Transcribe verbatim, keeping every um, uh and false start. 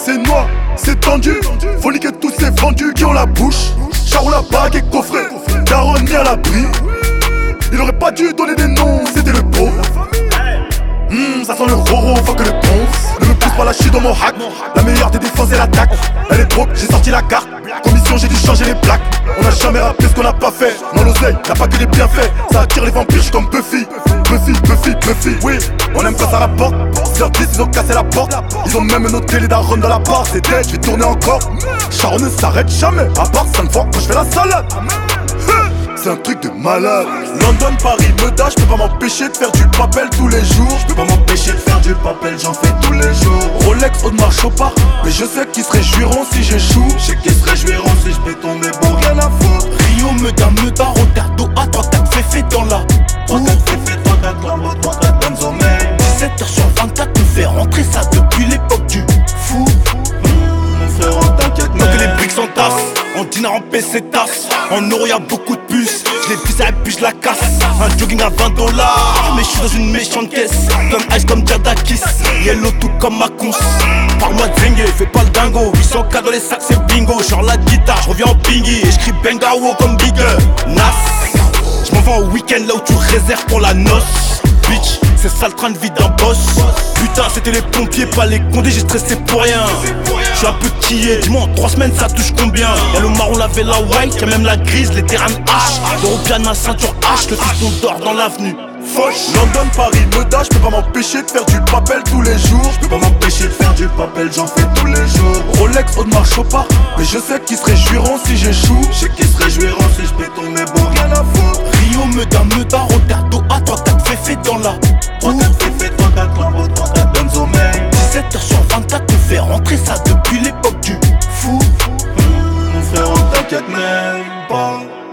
c'est noir, c'est tendu. Faut niquer tous ces vendus qui ont la bouche. Charou la bague et coffret, Caron mis à l'abri. Il aurait pas dû donner des noms, c'était le beau. Hum, ça sent le roro, faut que le ponce. Ne me pousse pas la chute dans mon hack. La meilleure des défenses est l'attaque. Elle est broke, j'ai sorti la carte. Commission, j'ai dû changer les plaques. On a jamais rappelé ce qu'on a pas fait. Non, l'oseille, y'a pas que des bienfaits. Ça attire les vampires, j'suis comme Buffy. Buffy, Buffy, Buffy. Oui, on aime quand ça rapporte. six heures dix, ils ont cassé la porte. Ils ont même noté les darons dans la barre. C'est dead, j'vais tourner encore. Charon ne s'arrête jamais. À part cinq fois quand j'fais la salade. C'est un truc de malade. London, Paris, Meda, j'peux pas m'empêcher de faire du papel tous les jours. J'peux pas m'empêcher de faire du papel, j'en fais tous les jours. Rolex, Audemars, Chopard, mais je sais qu'ils se réjouiront si j'échoue. Je sais qu'ils se réjouiront si j'peux tomber, bon rien à foutre. Rio, Meda, Meda, Rotterdam, à trois quatre féfé dans la trois quatre féfé, trois quatre Lambo, trois quatre Benzo, mais dix-sept heures sur vingt-quatre, nous fait rentrer ça depuis l'époque du fou. Mon frère, t'inquiète, donc les briques s'entassent, en dinar en P C tasse. En euro y'a beaucoup de puces, je les vise et puis je la casse. Un jogging à vingt dollars, mais je suis dans une méchante caisse. Comme Ice comme Jadakis, yellow tout comme ma conce. Parle-moi de zingue, fais pas le dingo. huit cent K dans les sacs c'est bingo. Genre la guitare, je reviens en bingy. Et j'crie Bengawo comme Big Nas. J'm'en vais en week-end là où tu réserves pour la noce. Bitch, c'est ça le train de vie d'un boss. Putain, c'était les pompiers, pas les condés, j'ai stressé pour rien. J'suis un peu quillé, dis-moi en trois semaines ça touche combien? Y'a le marron, la vela white, y'a même la grise, les terrains H. L'européenne, ma ceinture H, le fiston dort dans l'avenue. Foch. London, Paris, Meda, j'peux pas m'empêcher de faire du papel tous les jours. J'peux pas m'empêcher de faire du papel, j'en fais tous les jours. Rolex, Audemars, Chopard, mais je sais qu'ils se réjouiront si j'échoue. Je sais qu'ils se réjouiront si j'peux tomber, bon rien à foutre. Rio, Meda, Meda, Rotterdam, à trois quatre féfé dans la trois quatre féfé, trois quatre Lambo, trois quatre Benzo, mais dix-sept heures sur vingt-quatre, nous fait rentrer ça depuis l'époque du fou. Mon frère, on t'inquiète même pas.